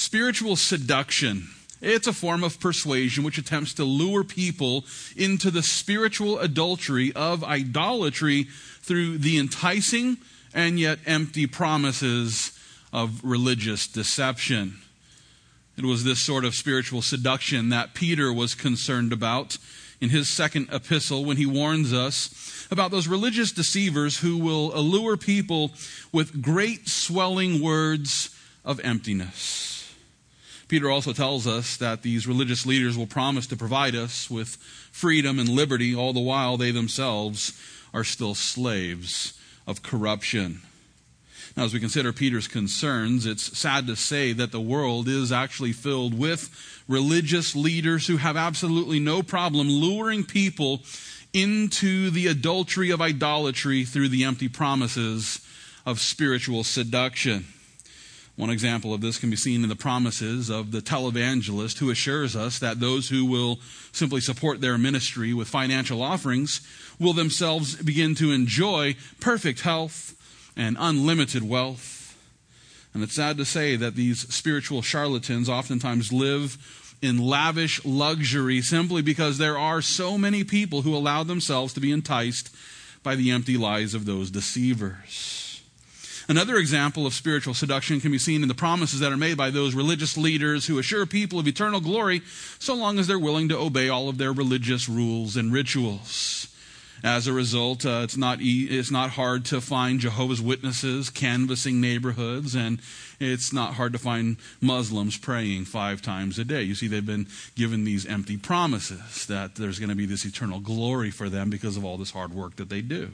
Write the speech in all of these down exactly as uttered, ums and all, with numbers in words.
Spiritual seduction. It's a form of persuasion which attempts to lure people into the spiritual adultery of idolatry through the enticing and yet empty promises of religious deception. It was this sort of spiritual seduction that Peter was concerned about in his second epistle when he warns us about those religious deceivers who will allure people with great swelling words of emptiness. Peter also tells us that these religious leaders will promise to provide us with freedom and liberty, all the while they themselves are still slaves of corruption. Now, as we consider Peter's concerns, it's sad to say that the world is actually filled with religious leaders who have absolutely no problem luring people into the adultery of idolatry through the empty promises of spiritual seduction. One example of this can be seen in the promises of the televangelist who assures us that those who will simply support their ministry with financial offerings will themselves begin to enjoy perfect health and unlimited wealth. And it's sad to say that these spiritual charlatans oftentimes live in lavish luxury simply because there are so many people who allow themselves to be enticed by the empty lies of those deceivers. Another example of spiritual seduction can be seen in the promises that are made by those religious leaders who assure people of eternal glory so long as they're willing to obey all of their religious rules and rituals. As a result, uh, it's not e- it's not hard to find Jehovah's Witnesses canvassing neighborhoods, and it's not hard to find Muslims praying five times a day. You see, they've been given these empty promises that there's going to be this eternal glory for them because of all this hard work that they do.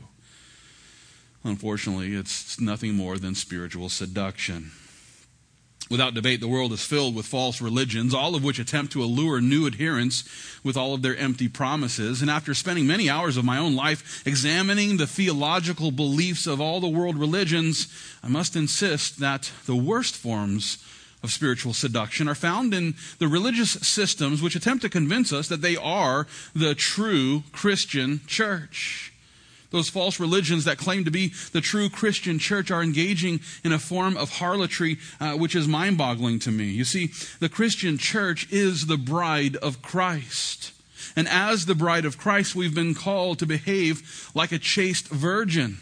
Unfortunately, it's nothing more than spiritual seduction. Without debate, the world is filled with false religions, all of which attempt to allure new adherents with all of their empty promises. And after spending many hours of my own life examining the theological beliefs of all the world religions, I must insist that the worst forms of spiritual seduction are found in the religious systems which attempt to convince us that they are the true Christian church. Those false religions that claim to be the true Christian church are engaging in a form of harlotry uh, which is mind-boggling to me. You see, the Christian church is the bride of Christ. And as the bride of Christ, we've been called to behave like a chaste virgin.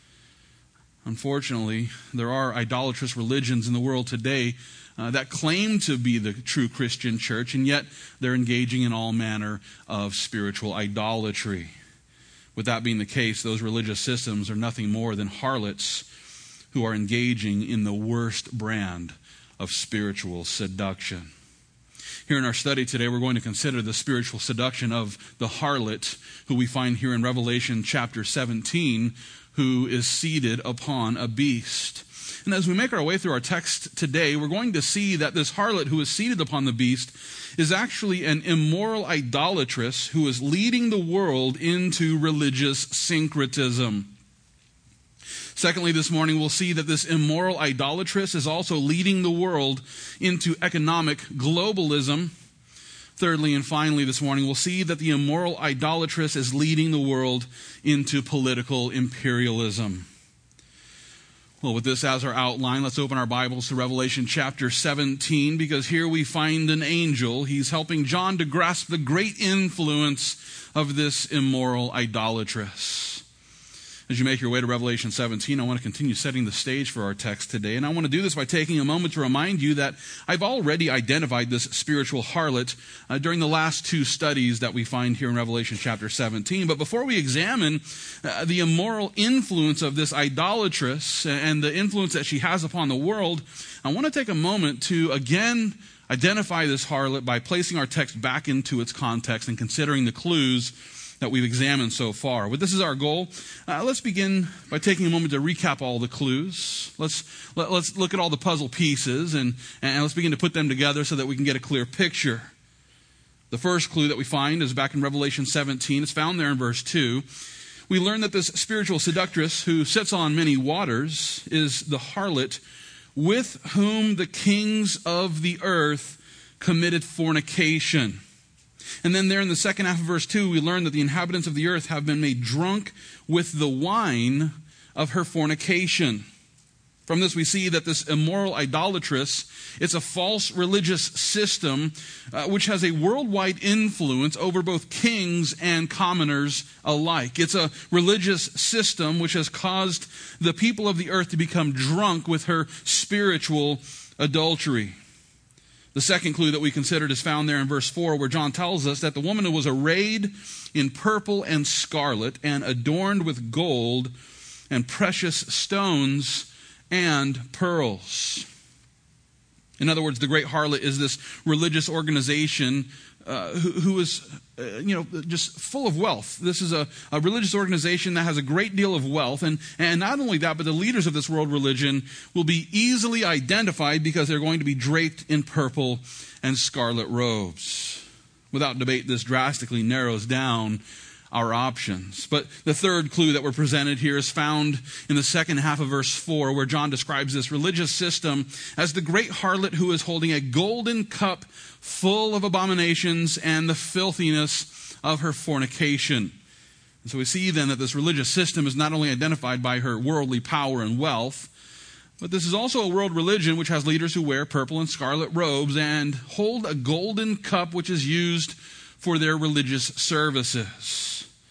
Unfortunately, there are idolatrous religions in the world today uh, that claim to be the true Christian church, and yet they're engaging in all manner of spiritual idolatry. With that being the case, those religious systems are nothing more than harlots who are engaging in the worst brand of spiritual seduction. Here in our study today, we're going to consider the spiritual seduction of the harlot, who we find here in Revelation chapter seventeen, who is seated upon a beast. And as we make our way through our text today, we're going to see that this harlot who is seated upon the beast is actually an immoral idolatress who is leading the world into religious syncretism. Secondly, this morning we'll see that this immoral idolatress is also leading the world into economic globalism. Thirdly and finally this morning we'll see that the immoral idolatress is leading the world into political imperialism. Well, with this as our outline, let's open our Bibles to Revelation chapter seventeen, because here we find an angel. He's helping John to grasp the great influence of this immoral idolatress. As you make your way to Revelation seventeen, I want to continue setting the stage for our text today. And I want to do this by taking a moment to remind you that I've already identified this spiritual harlot uh, during the last two studies that we find here in Revelation chapter seventeen. But before we examine uh, the immoral influence of this idolatress and the influence that she has upon the world, I want to take a moment to again identify this harlot by placing our text back into its context and considering the clues that we've examined so far. Well, this is our goal. Uh, let's begin by taking a moment to recap all the clues. Let's let, let's look at all the puzzle pieces and, and let's begin to put them together so that we can get a clear picture. The first clue that we find is back in Revelation seventeen. It's found there in verse two. We learn that this spiritual seductress who sits on many waters is the harlot with whom the kings of the earth committed fornication. And then there in the second half of verse two, we learn that the inhabitants of the earth have been made drunk with the wine of her fornication. From this we see that this immoral idolatress, it's a false religious system uh, which has a worldwide influence over both kings and commoners alike. It's a religious system which has caused the people of the earth to become drunk with her spiritual adultery. The second clue that we considered is found there in verse four, where John tells us that the woman was arrayed in purple and scarlet and adorned with gold and precious stones and pearls. In other words, the great harlot is this religious organization uh, who, who is, uh, you know, just full of wealth. This is a, a religious organization that has a great deal of wealth. And, and not only that, but the leaders of this world religion will be easily identified because they're going to be draped in purple and scarlet robes. Without debate, this drastically narrows down our options. But the third clue that we're presented here is found in the second half of verse four, where John describes this religious system as the great harlot who is holding a golden cup full of abominations and the filthiness of her fornication. And so we see then that this religious system is not only identified by her worldly power and wealth, but this is also a world religion which has leaders who wear purple and scarlet robes and hold a golden cup which is used for their religious services.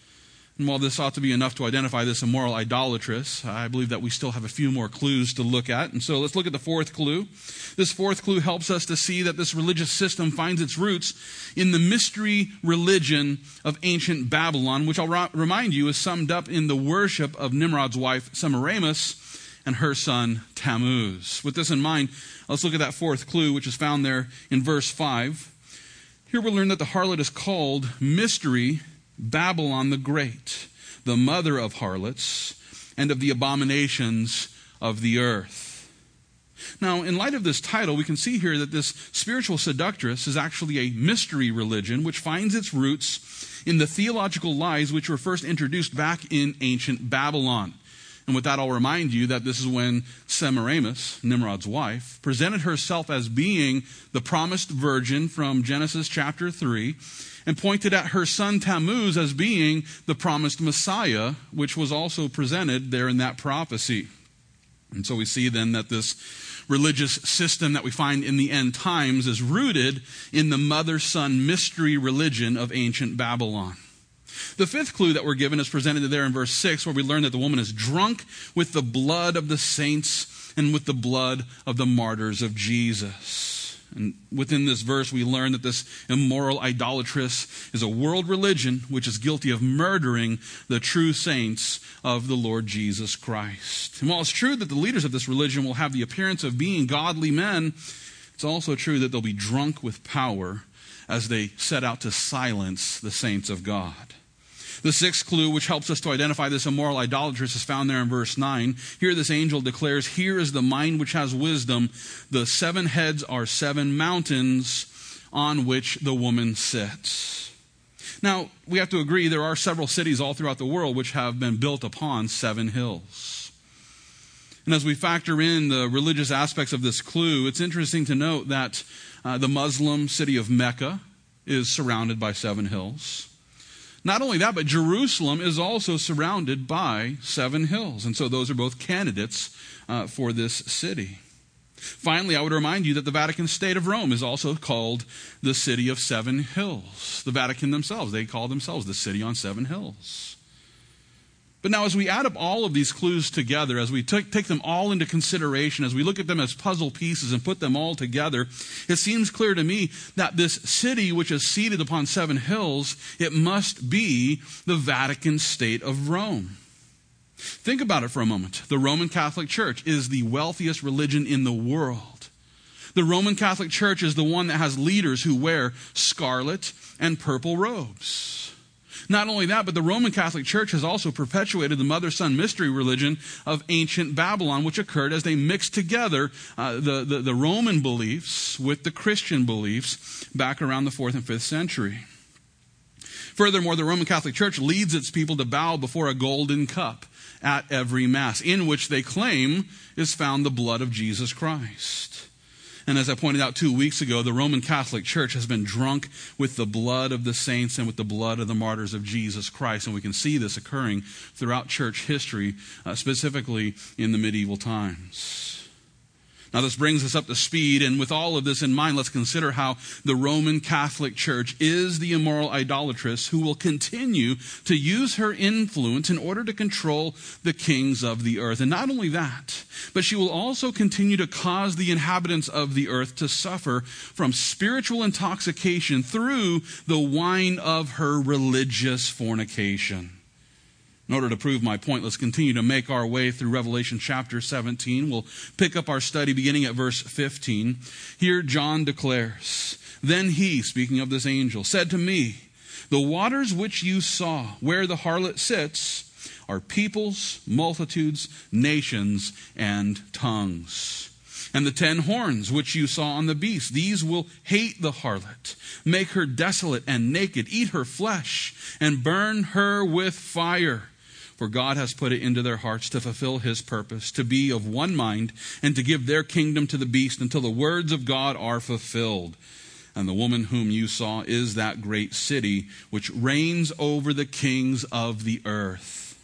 And while this ought to be enough to identify this immoral idolatress, I believe that we still have a few more clues to look at. And so let's look at the fourth clue. This fourth clue helps us to see that this religious system finds its roots in the mystery religion of ancient Babylon, which I'll ra- remind you is summed up in the worship of Nimrod's wife Semiramis and her son Tammuz. With this in mind, let's look at that fourth clue, which is found there in verse five. Here we learn that the harlot is called Mystery Babylon the Great, the mother of harlots and of the abominations of the earth. Now, in light of this title, we can see here that this spiritual seductress is actually a mystery religion which finds its roots in the theological lies which were first introduced back in ancient Babylon. And with that, I'll remind you that this is when Semiramis, Nimrod's wife, presented herself as being the promised virgin from Genesis chapter three, and pointed at her son Tammuz as being the promised Messiah, which was also presented there in that prophecy. And so we see then that this religious system that we find in the end times is rooted in the mother-son mystery religion of ancient Babylon. The fifth clue that we're given is presented there in verse six, where we learn that the woman is drunk with the blood of the saints and with the blood of the martyrs of Jesus. And within this verse, we learn that this immoral idolatress is a world religion which is guilty of murdering the true saints of the Lord Jesus Christ. And while it's true that the leaders of this religion will have the appearance of being godly men, it's also true that they'll be drunk with power as they set out to silence the saints of God. The sixth clue, which helps us to identify this immoral idolatress, is found there in verse nine. Here this angel declares, "Here is the mind which has wisdom. The seven heads are seven mountains on which the woman sits." Now, we have to agree there are several cities all throughout the world which have been built upon seven hills. And as we factor in the religious aspects of this clue, it's interesting to note that uh, the Muslim city of Mecca is surrounded by seven hills. Not only that, but Jerusalem is also surrounded by seven hills. And so those are both candidates uh, for this city. Finally, I would remind you that the Vatican State of Rome is also called the City of Seven Hills. The Vatican themselves, they call themselves the City on Seven Hills. But now as we add up all of these clues together, as we t- take them all into consideration, as we look at them as puzzle pieces and put them all together, it seems clear to me that this city which is seated upon seven hills, it must be the Vatican State of Rome. Think about it for a moment. The Roman Catholic Church is the wealthiest religion in the world. The Roman Catholic Church is the one that has leaders who wear scarlet and purple robes. Not only that, but the Roman Catholic Church has also perpetuated the mother-son mystery religion of ancient Babylon, which occurred as they mixed together uh, the, the, the Roman beliefs with the Christian beliefs back around the fourth and fifth century. Furthermore, the Roman Catholic Church leads its people to bow before a golden cup at every Mass, in which they claim is found the blood of Jesus Christ. And as I pointed out two weeks ago, the Roman Catholic Church has been drunk with the blood of the saints and with the blood of the martyrs of Jesus Christ. And we can see this occurring throughout church history, uh, specifically in the medieval times. Now, this brings us up to speed, and with all of this in mind, let's consider how the Roman Catholic Church is the immoral idolatress who will continue to use her influence in order to control the kings of the earth. And not only that, but she will also continue to cause the inhabitants of the earth to suffer from spiritual intoxication through the wine of her religious fornication. In order to prove my point, let's continue to make our way through Revelation chapter seventeen. We'll pick up our study beginning at verse fifteen. Here John declares, "Then he," speaking of this angel, "said to me, the waters which you saw where the harlot sits are peoples, multitudes, nations, and tongues. And the ten horns which you saw on the beast, these will hate the harlot, make her desolate and naked, eat her flesh, and burn her with fire. For God has put it into their hearts to fulfill his purpose, to be of one mind, and to give their kingdom to the beast until the words of God are fulfilled. And the woman whom you saw is that great city which reigns over the kings of the earth."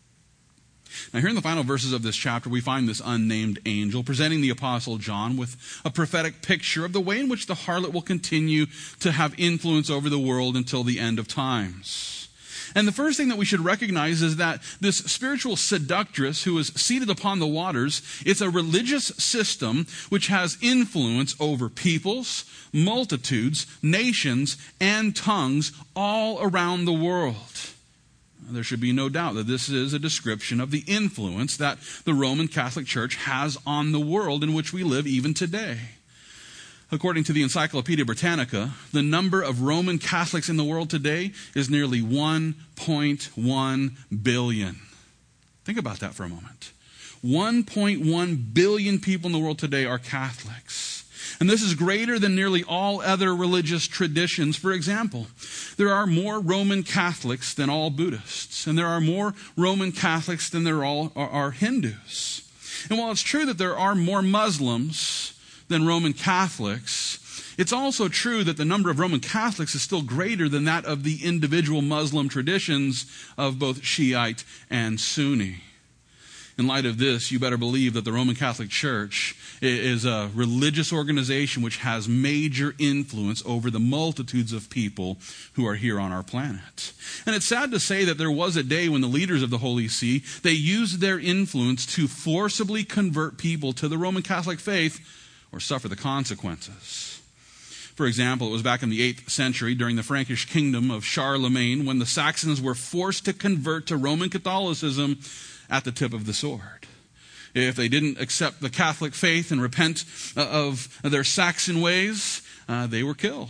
Now here in the final verses of this chapter, we find this unnamed angel presenting the Apostle John with a prophetic picture of the way in which the harlot will continue to have influence over the world until the end of times. And the first thing that we should recognize is that this spiritual seductress who is seated upon the waters, it's a religious system which has influence over peoples, multitudes, nations, and tongues all around the world. There should be no doubt that this is a description of the influence that the Roman Catholic Church has on the world in which we live even today. According to the Encyclopedia Britannica, the number of Roman Catholics in the world today is nearly one point one billion. Think about that for a moment. one point one billion people in the world today are Catholics. And this is greater than nearly all other religious traditions. For example, there are more Roman Catholics than all Buddhists. And there are more Roman Catholics than there all are, are Hindus. And while it's true that there are more Muslims than Roman Catholics, it's also true that the number of Roman Catholics is still greater than that of the individual Muslim traditions of both Shiite and Sunni. In light of this, you better believe that the Roman Catholic Church is a religious organization which has major influence over the multitudes of people who are here on our planet. And it's sad to say that there was a day when the leaders of the Holy See, they used their influence to forcibly convert people to the Roman Catholic faith or suffer the consequences. For example, it was back in the eighth century during the Frankish kingdom of Charlemagne when the Saxons were forced to convert to Roman Catholicism at the tip of the sword. If they didn't accept the Catholic faith and repent of their Saxon ways, uh, they were killed.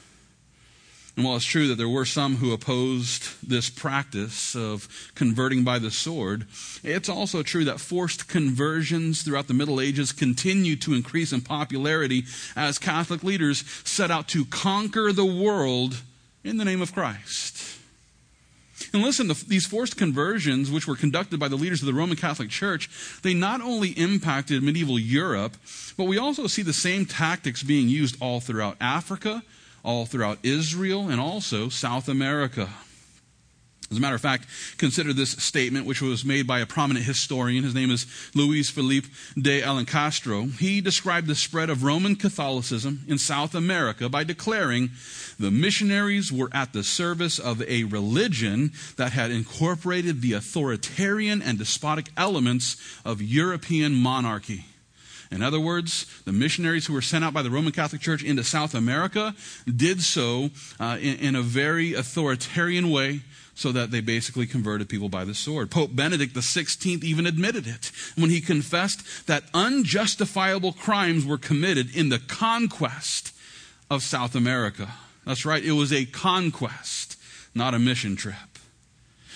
And while it's true that there were some who opposed this practice of converting by the sword, it's also true that forced conversions throughout the Middle Ages continued to increase in popularity as Catholic leaders set out to conquer the world in the name of Christ. And listen, the, these forced conversions, which were conducted by the leaders of the Roman Catholic Church, they not only impacted medieval Europe, but we also see the same tactics being used all throughout Africa, all throughout Israel, and also South America. As a matter of fact, consider this statement, which was made by a prominent historian. His name is Luis Felipe de Alencastro. He described the spread of Roman Catholicism in South America by declaring the missionaries were at the service of a religion that had incorporated the authoritarian and despotic elements of European monarchy. In other words, the missionaries who were sent out by the Roman Catholic Church into South America did so uh, in, in a very authoritarian way, so that they basically converted people by the sword. Pope Benedict the sixteenth even admitted it when he confessed that unjustifiable crimes were committed in the conquest of South America. That's right, it was a conquest, not a mission trip.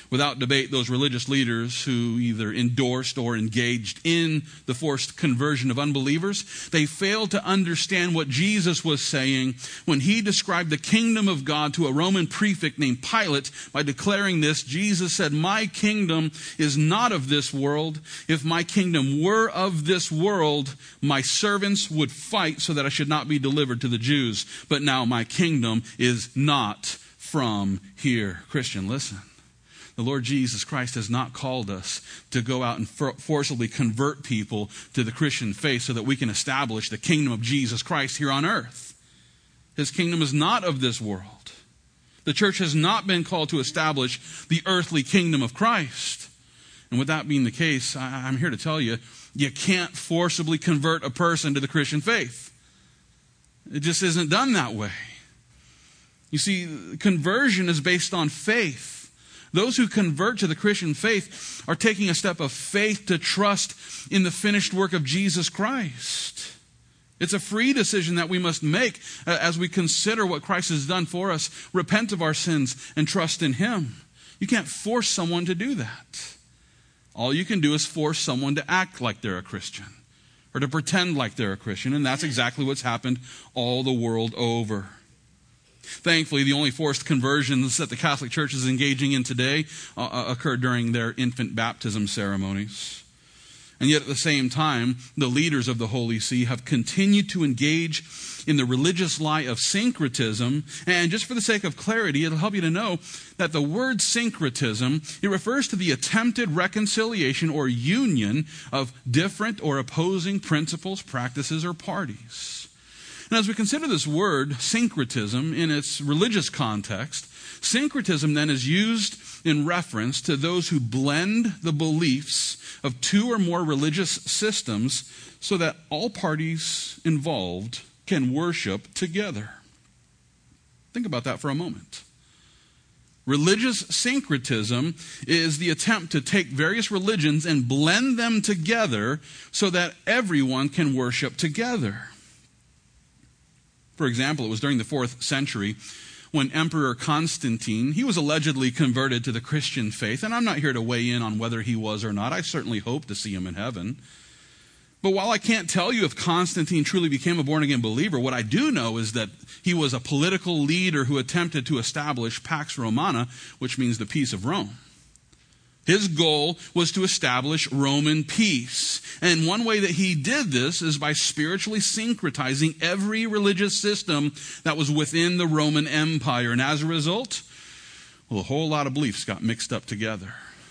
Without debate, those religious leaders who either endorsed or engaged in the forced conversion of unbelievers, they failed to understand what Jesus was saying when he described the kingdom of God to a Roman prefect named Pilate. By declaring this, Jesus said, "My kingdom is not of this world. If my kingdom were of this world, my servants would fight so that I should not be delivered to the Jews. But now my kingdom is not from here." Christian, listen. The Lord Jesus Christ has not called us to go out and for- forcibly convert people to the Christian faith so that we can establish the kingdom of Jesus Christ here on earth. His kingdom is not of this world. The church has not been called to establish the earthly kingdom of Christ. And with that being the case, I- I'm here to tell you, you can't forcibly convert a person to the Christian faith. It just isn't done that way. You see, conversion is based on faith. Those who convert to the Christian faith are taking a step of faith to trust in the finished work of Jesus Christ. It's a free decision that we must make as we consider what Christ has done for us, repent of our sins, and trust in Him. You can't force someone to do that. All you can do is force someone to act like they're a Christian or to pretend like they're a Christian, and that's exactly what's happened all the world over. Thankfully, the only forced conversions that the Catholic Church is engaging in today uh, occur during their infant baptism ceremonies. And yet at the same time, the leaders of the Holy See have continued to engage in the religious lie of syncretism. And just for the sake of clarity, it'll help you to know that the word syncretism, it refers to the attempted reconciliation or union of different or opposing principles, practices, or parties. And as we consider this word, syncretism, in its religious context, syncretism then is used in reference to those who blend the beliefs of two or more religious systems so that all parties involved can worship together. Think about that for a moment. Religious syncretism is the attempt to take various religions and blend them together so that everyone can worship together. For example, it was during the fourth century when Emperor Constantine, he was allegedly converted to the Christian faith. And I'm not here to weigh in on whether he was or not. I certainly hope to see him in heaven. But while I can't tell you if Constantine truly became a born-again believer, what I do know is that he was a political leader who attempted to establish Pax Romana, which means the peace of Rome. His goal was to establish Roman peace. And one way that he did this is by spiritually syncretizing every religious system that was within the Roman Empire. And as a result, well, a whole lot of beliefs got mixed up together.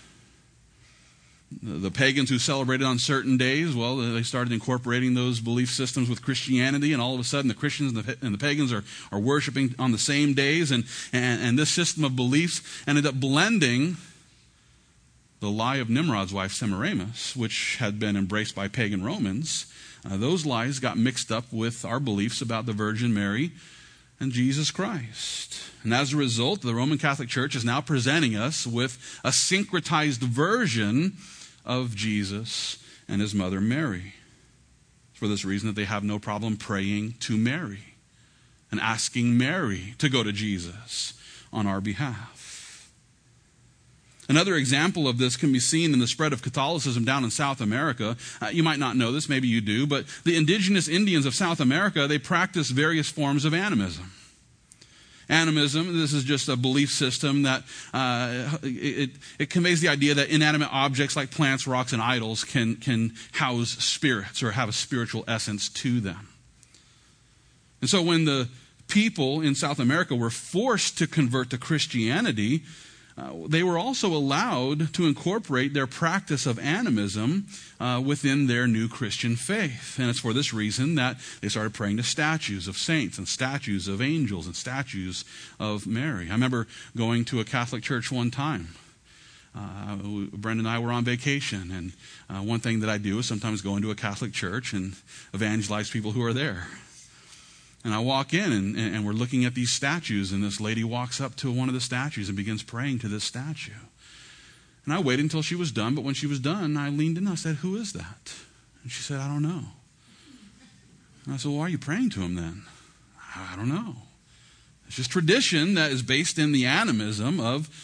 The pagans who celebrated on certain days, well, they started incorporating those belief systems with Christianity, and all of a sudden the Christians and the, and the pagans are, are worshiping on the same days, and, and, and this system of beliefs ended up blending the lie of Nimrod's wife Semiramis, which had been embraced by pagan Romans. Uh, those lies got mixed up with our beliefs about the Virgin Mary and Jesus Christ. And as a result, the Roman Catholic Church is now presenting us with a syncretized version of Jesus and his mother Mary. It's for this reason that they have no problem praying to Mary and asking Mary to go to Jesus on our behalf. Another example of this can be seen in the spread of Catholicism down in South America. Uh, you might not know this, maybe you do, but the indigenous Indians of South America, they practice various forms of animism. Animism, this is just a belief system that uh, it, it conveys the idea that inanimate objects like plants, rocks, and idols can, can house spirits or have a spiritual essence to them. And so when the people in South America were forced to convert to Christianity, Uh, they were also allowed to incorporate their practice of animism uh, within their new Christian faith. And it's for this reason that they started praying to statues of saints and statues of angels and statues of Mary. I remember going to a Catholic church one time. Uh, Brenda and I were on vacation, and uh, one thing that I do is sometimes go into a Catholic church and evangelize people who are there. And I walk in, and, and we're looking at these statues, and this lady walks up to one of the statues and begins praying to this statue. And I waited until she was done, but when she was done, I leaned in and I said, "Who is that?" And she said, "I don't know." And I said, "Well, why are you praying to him then?" "I don't know. It's just tradition that is based in the animism of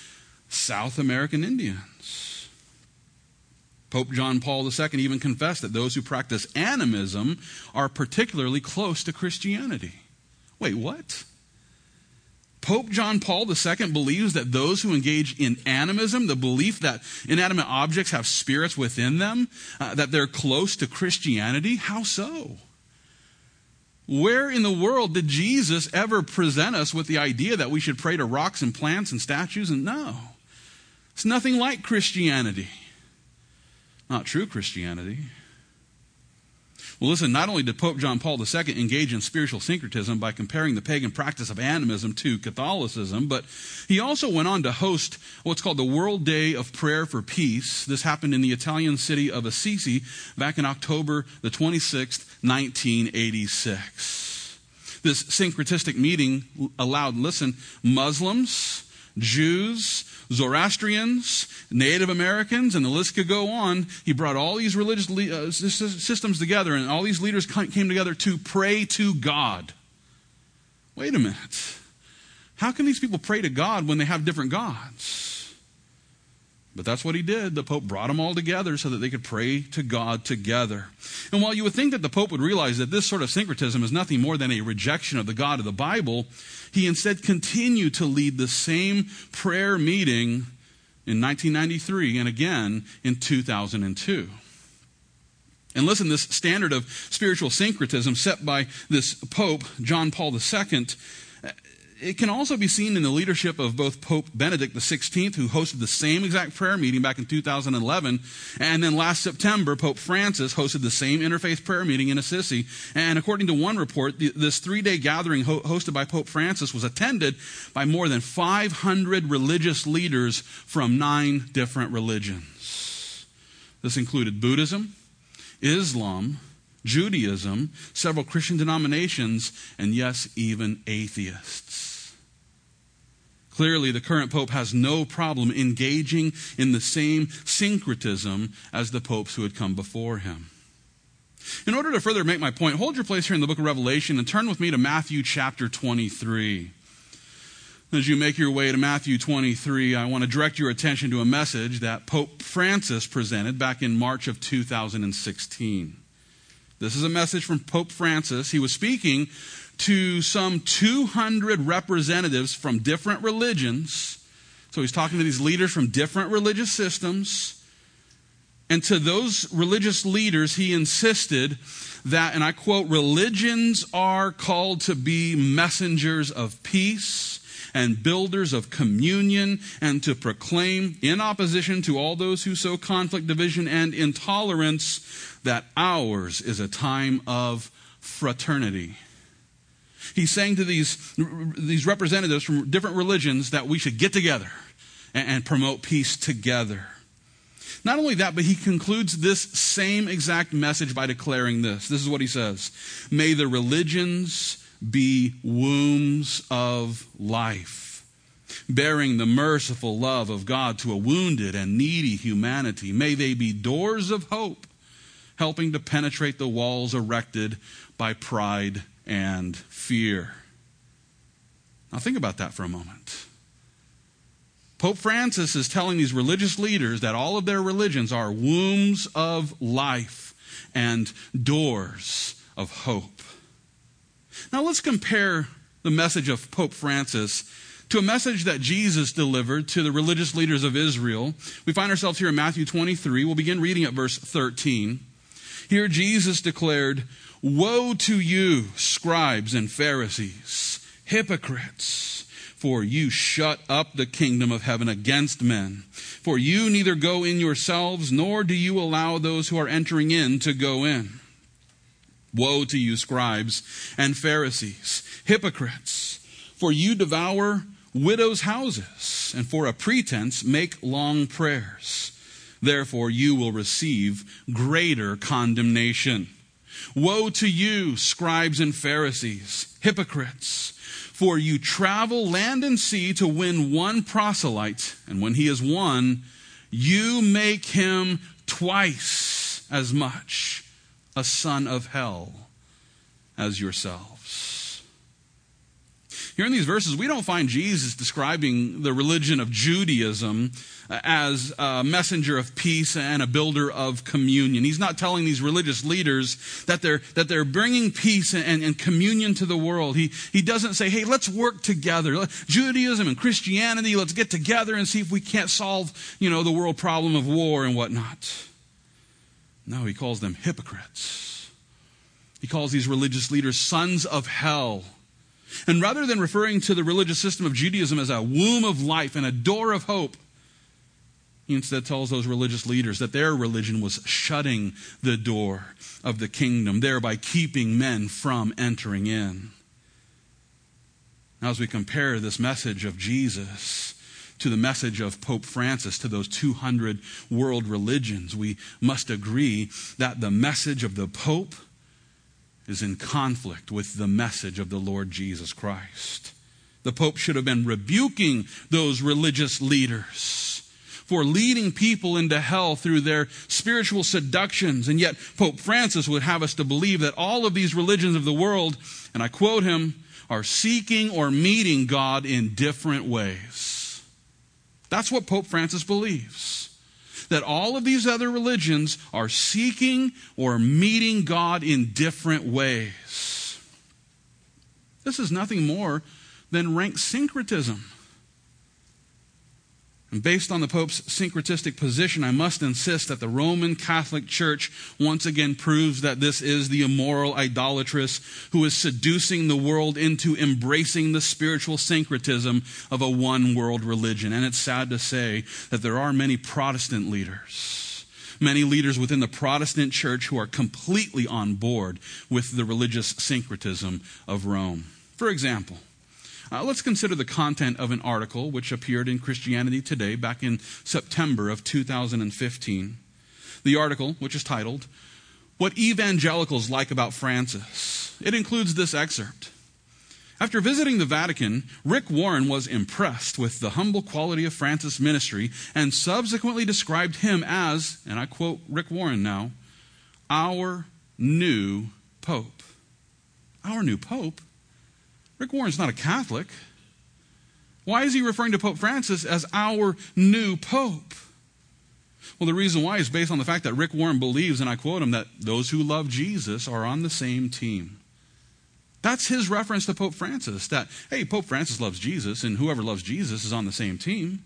South American Indians. Pope John Paul the Second even confessed that those who practice animism are particularly close to Christianity. Wait, what? Pope John Paul the Second believes that those who engage in animism, the belief that inanimate objects have spirits within them, uh, that they're close to Christianity? How so? Where in the world did Jesus ever present us with the idea that we should pray to rocks and plants and statues? And no, it's nothing like Christianity. Not true Christianity. Well, listen, not only did Pope John Paul the Second engage in spiritual syncretism by comparing the pagan practice of animism to Catholicism, but he also went on to host what's called the World Day of Prayer for Peace. This happened in the Italian city of Assisi back in October the twenty-sixth, nineteen eighty-six. This syncretistic meeting allowed, listen, Muslims, Jews, Zoroastrians, Native Americans, and the list could go on. He brought all these religious le- uh, systems together, and all these leaders came together to pray to God. Wait a minute. How can these people pray to God when they have different gods? But that's what he did. The Pope brought them all together so that they could pray to God together. And while you would think that the Pope would realize that this sort of syncretism is nothing more than a rejection of the God of the Bible, he instead continued to lead the same prayer meeting in nineteen ninety-three and again in two thousand two. And listen, this standard of spiritual syncretism set by this Pope, John Paul the Second, it can also be seen in the leadership of both Pope Benedict the sixteenth, who hosted the same exact prayer meeting back in two thousand eleven, and then last September, Pope Francis hosted the same interfaith prayer meeting in Assisi. And according to one report, this three-day gathering ho- hosted by Pope Francis was attended by more than five hundred religious leaders from nine different religions. This included Buddhism, Islam, Judaism, several Christian denominations, and yes, even atheists. Clearly, the current pope has no problem engaging in the same syncretism as the popes who had come before him. In order to further make my point, hold your place here in the book of Revelation and turn with me to Matthew chapter twenty-three. As you make your way to Matthew twenty-three, I want to direct your attention to a message that Pope Francis presented back in March of two thousand sixteen. This is a message from Pope Francis. He was speaking to some two hundred representatives from different religions. So he's talking to these leaders from different religious systems. And to those religious leaders, he insisted that, and I quote, religions are called to be messengers of peace and builders of communion, and to proclaim, in opposition to all those who sow conflict, division, and intolerance, that ours is a time of fraternity. He's saying to these, these representatives from different religions that we should get together and, and promote peace together. Not only that, but he concludes this same exact message by declaring this. This is what he says. May the religions be wombs of life, bearing the merciful love of God to a wounded and needy humanity. May they be doors of hope, helping to penetrate the walls erected by pride and fear. Now think about that for a moment. Pope Francis is telling these religious leaders that all of their religions are wombs of life and doors of hope. Now let's compare the message of Pope Francis to a message that Jesus delivered to the religious leaders of Israel. We find ourselves here in Matthew twenty-three. We'll begin reading at verse thirteen. Here Jesus declared, "Woe to you, scribes and Pharisees, hypocrites! For you shut up the kingdom of heaven against men. For you neither go in yourselves, nor do you allow those who are entering in to go in. Woe to you, scribes and Pharisees, hypocrites! For you devour widows' houses, and for a pretense make long prayers. Therefore you will receive greater condemnation. Woe to you, scribes and Pharisees, hypocrites! For you travel land and sea to win one proselyte, and when he is won, you make him twice as much a son of hell as yourselves." Here in these verses, we don't find Jesus describing the religion of Judaism as a messenger of peace and a builder of communion. He's not telling these religious leaders that they're, that they're bringing peace and, and communion to the world. He, he doesn't say, hey, let's work together. Judaism and Christianity, let's get together and see if we can't solve, you know, the world problem of war and whatnot. No, he calls them hypocrites. He calls these religious leaders sons of hell. And rather than referring to the religious system of Judaism as a womb of life and a door of hope, he instead tells those religious leaders that their religion was shutting the door of the kingdom, thereby keeping men from entering in. Now, as we compare this message of Jesus to the message of Pope Francis to those two hundred world religions, we must agree that the message of the Pope is in conflict with the message of the Lord Jesus Christ. The Pope should have been rebuking those religious leaders for leading people into hell through their spiritual seductions. And yet Pope Francis would have us to believe that all of these religions of the world, and I quote him, are seeking or meeting God in different ways. That's what Pope Francis believes. That all of these other religions are seeking or meeting God in different ways. This is nothing more than rank syncretism. And based on the Pope's syncretistic position, I must insist that the Roman Catholic Church once again proves that this is the immoral idolatress who is seducing the world into embracing the spiritual syncretism of a one world religion. And it's sad to say that there are many Protestant leaders, many leaders within the Protestant Church who are completely on board with the religious syncretism of Rome. For example, Uh, let's consider the content of an article which appeared in Christianity Today back in September of two thousand fifteen. The article, which is titled, "What Evangelicals Like About Francis." It includes this excerpt. After visiting the Vatican, Rick Warren was impressed with the humble quality of Francis' ministry and subsequently described him as, and I quote Rick Warren now, "our new Pope." Our new Pope? Rick Warren's not a Catholic. Why is he referring to Pope Francis as our new Pope? Well, the reason why is based on the fact that Rick Warren believes, and I quote him, that those who love Jesus are on the same team. That's his reference to Pope Francis, that, hey, Pope Francis loves Jesus, and whoever loves Jesus is on the same team.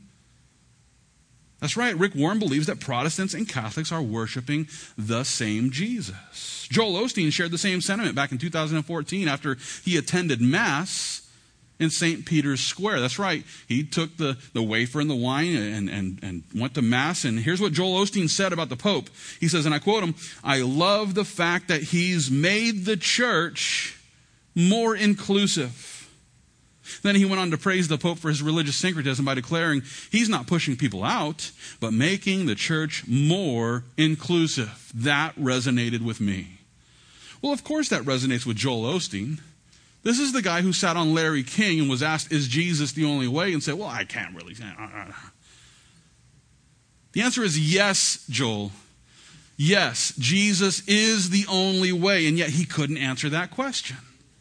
That's right, Rick Warren believes that Protestants and Catholics are worshiping the same Jesus. Joel Osteen shared the same sentiment back in two thousand fourteen after he attended Mass in Saint Peter's Square. That's right, he took the, the wafer and the wine and, and, and went to Mass, and here's what Joel Osteen said about the Pope. He says, and I quote him, "I love the fact that he's made the church more inclusive." Then he went on to praise the Pope for his religious syncretism by declaring he's not pushing people out, but making the church more inclusive. That resonated with me. Well, of course that resonates with Joel Osteen. This is the guy who sat on Larry King and was asked, is Jesus the only way? And said, well, I can't really. The answer is yes, Joel. Yes, Jesus is the only way, and yet he couldn't answer that question.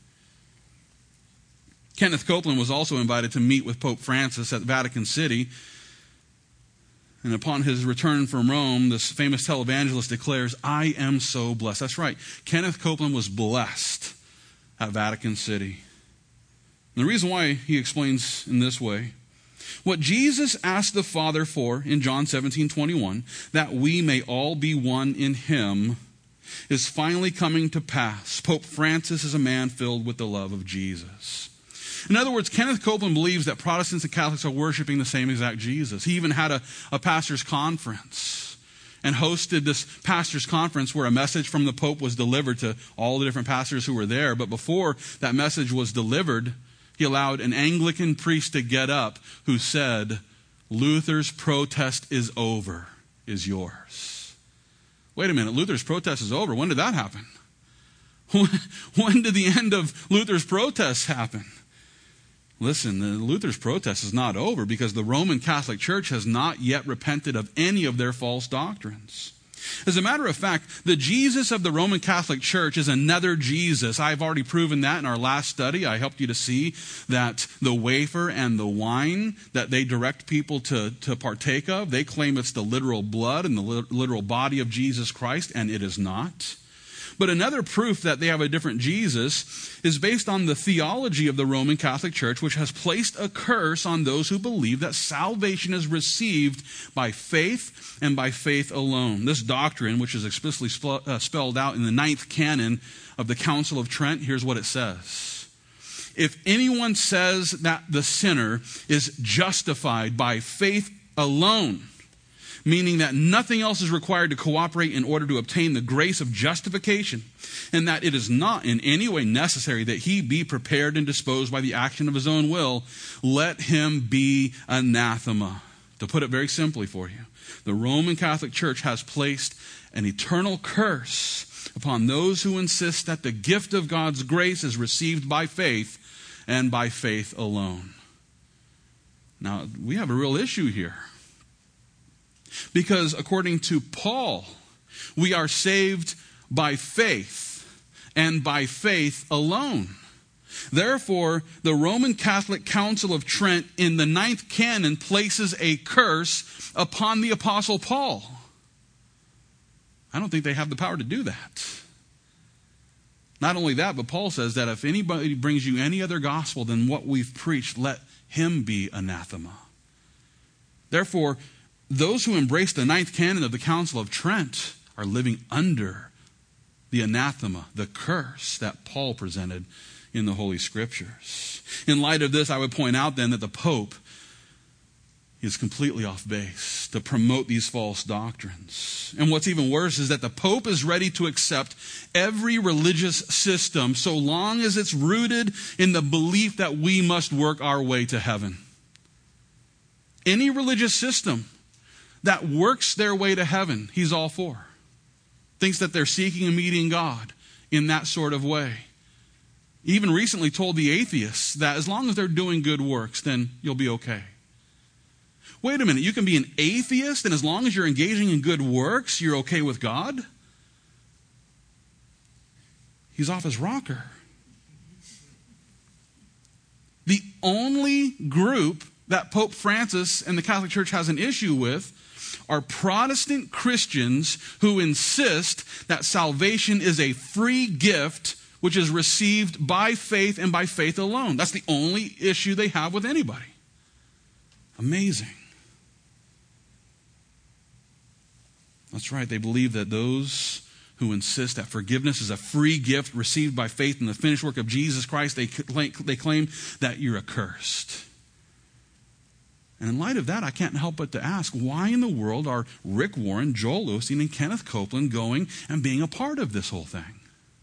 Kenneth Copeland was also invited to meet with Pope Francis at Vatican City. And upon his return from Rome, this famous televangelist declares, I am so blessed. That's right. Kenneth Copeland was blessed at Vatican City. And the reason why he explains in this way, what Jesus asked the Father for in John seventeen twenty-one, that we may all be one in him, is finally coming to pass. Pope Francis is a man filled with the love of Jesus. In other words, Kenneth Copeland believes that Protestants and Catholics are worshiping the same exact Jesus. He even had a, a pastor's conference and hosted this pastor's conference where a message from the Pope was delivered to all the different pastors who were there. But before that message was delivered, he allowed an Anglican priest to get up who said, Luther's protest is over, is yours. Wait a minute, Luther's protest is over. When did that happen? When did the end of Luther's protests happen? Listen, the Luther's protest is not over because the Roman Catholic Church has not yet repented of any of their false doctrines. As a matter of fact, the Jesus of the Roman Catholic Church is another Jesus. I've already proven that in our last study. I helped you to see that the wafer and the wine that they direct people to, to partake of, they claim it's the literal blood and the literal body of Jesus Christ, and it is not. But another proof that they have a different Jesus is based on the theology of the Roman Catholic Church, which has placed a curse on those who believe that salvation is received by faith and by faith alone. This doctrine, which is explicitly sp- uh, spelled out in the ninth canon of the Council of Trent, here's what it says. If anyone says that the sinner is justified by faith alone, meaning that nothing else is required to cooperate in order to obtain the grace of justification, and that it is not in any way necessary that he be prepared and disposed by the action of his own will, let him be anathema. To put it very simply for you, the Roman Catholic Church has placed an eternal curse upon those who insist that the gift of God's grace is received by faith and by faith alone. Now, we have a real issue here. Because according to Paul, we are saved by faith and by faith alone. Therefore, the Roman Catholic Council of Trent in the ninth canon places a curse upon the Apostle Paul. I don't think they have the power to do that. Not only that, but Paul says that if anybody brings you any other gospel than what we've preached, let him be anathema. Therefore, those who embrace the ninth canon of the Council of Trent are living under the anathema, the curse that Paul presented in the Holy Scriptures. In light of this, I would point out then that the Pope is completely off base to promote these false doctrines. And what's even worse is that the Pope is ready to accept every religious system so long as it's rooted in the belief that we must work our way to heaven. Any religious system that works their way to heaven, he's all for. Thinks that they're seeking and meeting God in that sort of way. Even recently told the atheists that as long as they're doing good works, then you'll be okay. Wait a minute, you can be an atheist and as long as you're engaging in good works, you're okay with God? He's off his rocker. The only group that Pope Francis and the Catholic Church has an issue with are Protestant Christians who insist that salvation is a free gift which is received by faith and by faith alone. That's the only issue they have with anybody. Amazing. That's right. They believe that those who insist that forgiveness is a free gift received by faith in the finished work of Jesus Christ, they claim, they claim that you're accursed. And in light of that, I can't help but to ask, why in the world are Rick Warren, Joel Osteen, and Kenneth Copeland going and being a part of this whole thing?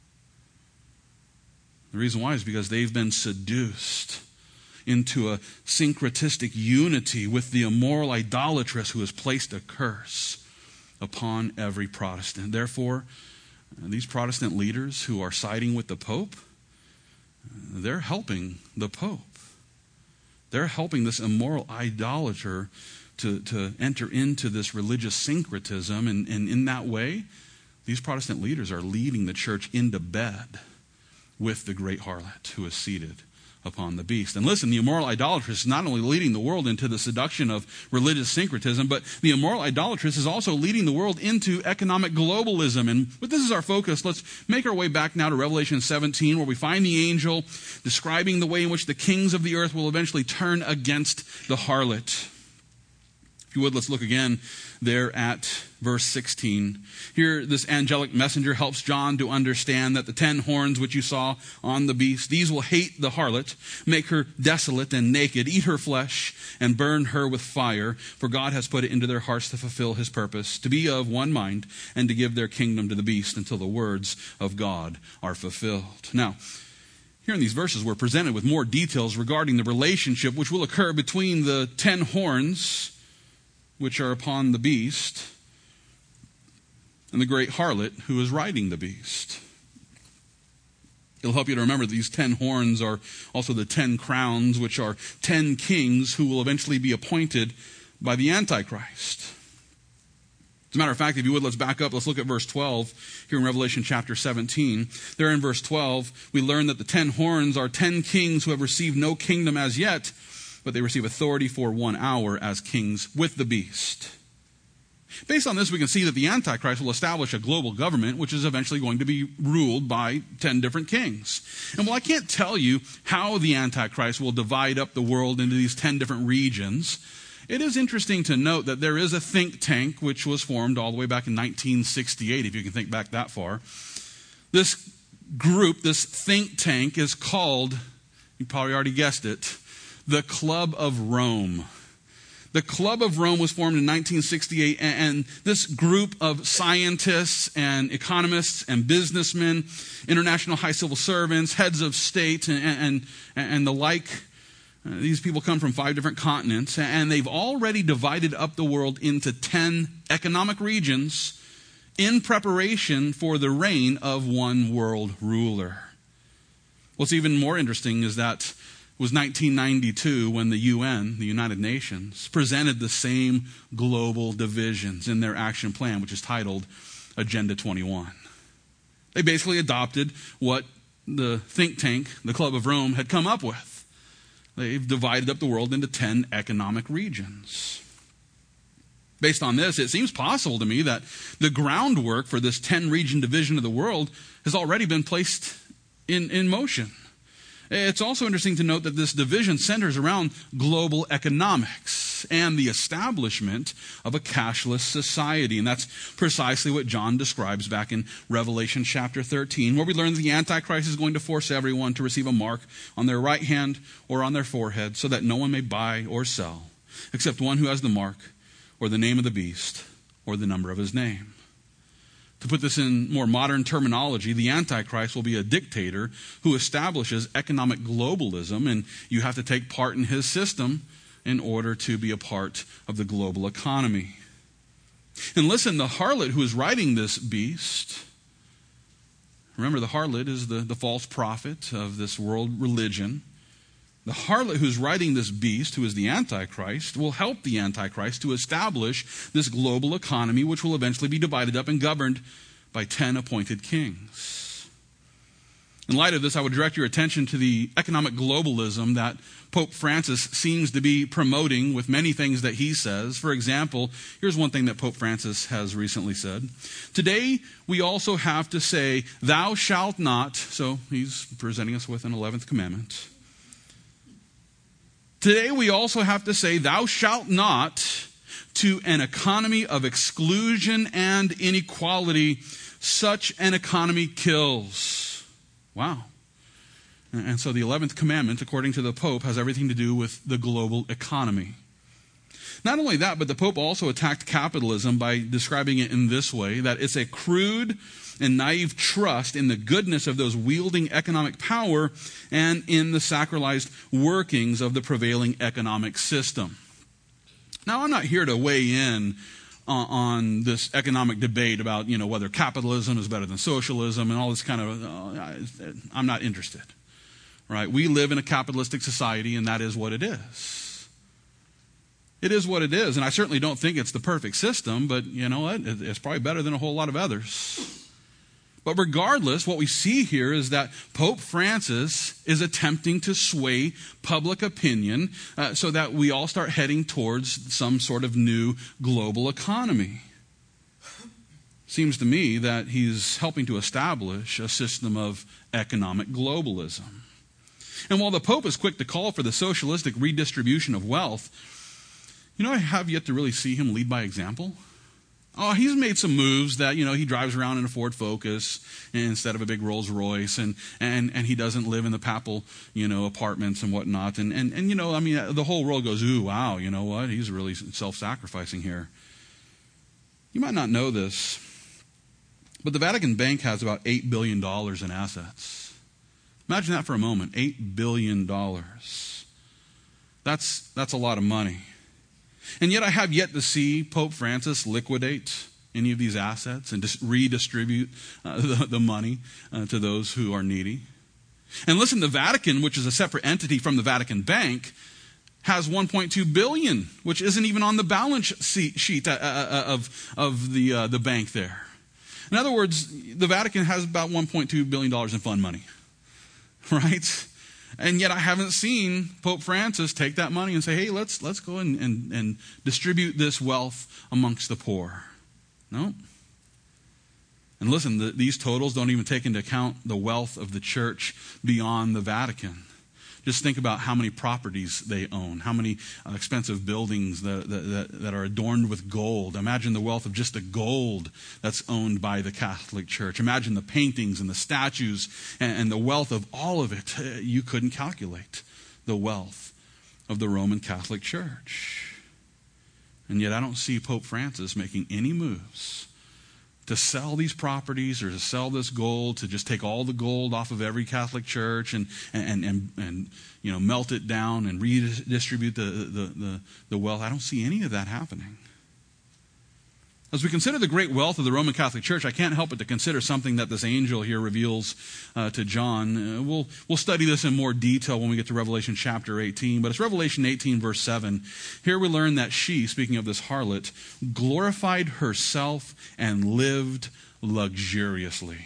The reason why is because they've been seduced into a syncretistic unity with the immoral idolatress who has placed a curse upon every Protestant. Therefore, these Protestant leaders who are siding with the Pope, they're helping the Pope. They're helping this immoral idolater to, to enter into this religious syncretism. And, and in that way, these Protestant leaders are leading the church into bed with the great harlot who is seated upon the beast. And listen, the immoral idolatress is not only leading the world into the seduction of religious syncretism, but the immoral idolatress is also leading the world into economic globalism. And with this as our focus, let's make our way back now to Revelation seventeen, where we find the angel describing the way in which the kings of the earth will eventually turn against the harlot. If you would, let's look again there at verse sixteen. Here, this angelic messenger helps John to understand that the ten horns which you saw on the beast, these will hate the harlot, make her desolate and naked, eat her flesh, and burn her with fire. For God has put it into their hearts to fulfill his purpose, to be of one mind, and to give their kingdom to the beast until the words of God are fulfilled. Now, here in these verses, we're presented with more details regarding the relationship which will occur between the ten horns which are upon the beast, and the great harlot who is riding the beast. It'll help you to remember these ten horns are also the ten crowns, which are ten kings who will eventually be appointed by the Antichrist. As a matter of fact, if you would, let's back up. Let's look at verse twelve here in Revelation chapter seventeen. There in verse twelve, we learn that the ten horns are ten kings who have received no kingdom as yet, but they receive authority for one hour as kings with the beast. Based on this, we can see that the Antichrist will establish a global government, which is eventually going to be ruled by ten different kings. And while I can't tell you how the Antichrist will divide up the world into these ten different regions, it is interesting to note that there is a think tank which was formed all the way back in nineteen sixty-eight, if you can think back that far. This group, this think tank, is called, you probably already guessed it, the Club of Rome. The Club of Rome was formed in nineteen sixty-eight, and this group of scientists and economists and businessmen, international high civil servants, heads of state, and, and, and the like, uh, these people come from five different continents, and they've already divided up the world into ten economic regions in preparation for the reign of one world ruler. What's even more interesting is that it was nineteen ninety-two when the U N, the United Nations, presented the same global divisions in their action plan, which is titled Agenda twenty-one. They basically adopted what the think tank, the Club of Rome, had come up with. They've divided up the world into ten economic regions. Based on this, it seems possible to me that the groundwork for this ten-region division of the world has already been placed in, in motion. It's also interesting to note that this division centers around global economics and the establishment of a cashless society. And that's precisely what John describes back in Revelation chapter thirteen, where we learn that the Antichrist is going to force everyone to receive a mark on their right hand or on their forehead so that no one may buy or sell except one who has the mark or the name of the beast or the number of his name. To put this in more modern terminology, the Antichrist will be a dictator who establishes economic globalism, and you have to take part in his system in order to be a part of the global economy. And listen, the harlot who is riding this beast, remember the harlot is the, the false prophet of this world religion. The harlot who's riding this beast, who is the Antichrist, will help the Antichrist to establish this global economy, which will eventually be divided up and governed by ten appointed kings. In light of this, I would direct your attention to the economic globalism that Pope Francis seems to be promoting with many things that he says. For example, here's one thing that Pope Francis has recently said. Today, we also have to say, thou shalt not, so he's presenting us with an eleventh commandment. Today we also have to say, thou shalt not, to an economy of exclusion and inequality. Such an economy kills. Wow. And so the eleventh commandment, according to the Pope, has everything to do with the global economy. Not only that, but the Pope also attacked capitalism by describing it in this way, that it's a crude and naive trust in the goodness of those wielding economic power and in the sacralized workings of the prevailing economic system. Now, I'm not here to weigh in on, on this economic debate about, you know, whether capitalism is better than socialism and all this kind of, uh, I'm not interested. Right? We live in a capitalistic society, and that is what it is. It is what it is, and I certainly don't think it's the perfect system, but you know what? It's probably better than a whole lot of others. But regardless, what we see here is that Pope Francis is attempting to sway public opinion uh, so that we all start heading towards some sort of new global economy. Seems to me that he's helping to establish a system of economic globalism. And while the Pope is quick to call for the socialistic redistribution of wealth, you know, I have yet to really see him lead by example. Oh, he's made some moves that, you know, he drives around in a Ford Focus instead of a big Rolls Royce, and, and, and he doesn't live in the papal, you know, apartments and whatnot. And, and, and, you know, I mean, the whole world goes, ooh, wow, you know what? He's really self-sacrificing here. You might not know this, but the Vatican Bank has about eight billion dollars in assets. Imagine that for a moment, eight billion dollars. That's, that's a lot of money. And yet I have yet to see Pope Francis liquidate any of these assets and just redistribute uh, the, the money uh, to those who are needy. And listen, the Vatican, which is a separate entity from the Vatican Bank, has one point two billion dollars, which isn't even on the balance sheet of, of the, uh, the bank there. In other words, the Vatican has about one point two billion dollars in fund money, right? And yet I haven't seen Pope Francis take that money and say, hey, let's, let's go and, and, and distribute this wealth amongst the poor. No. And listen, the, these totals don't even take into account the wealth of the church beyond the Vatican. Just think about how many properties they own, how many uh, expensive buildings that, that, that are adorned with gold. Imagine the wealth of just the gold that's owned by the Catholic Church. Imagine the paintings and the statues and, and the wealth of all of it. You couldn't calculate the wealth of the Roman Catholic Church. And yet I don't see Pope Francis making any moves to sell these properties or to sell this gold, to just take all the gold off of every Catholic church and and and, and you know melt it down and redistribute the, the, the, the wealth. I don't see any of that happening. As we consider the great wealth of the Roman Catholic Church, I can't help but to consider something that this angel here reveals uh, to John. Uh, we'll, we'll study this in more detail when we get to Revelation chapter eighteen, but it's Revelation eighteen verse seven. Here we learn that she, speaking of this harlot, glorified herself and lived luxuriously.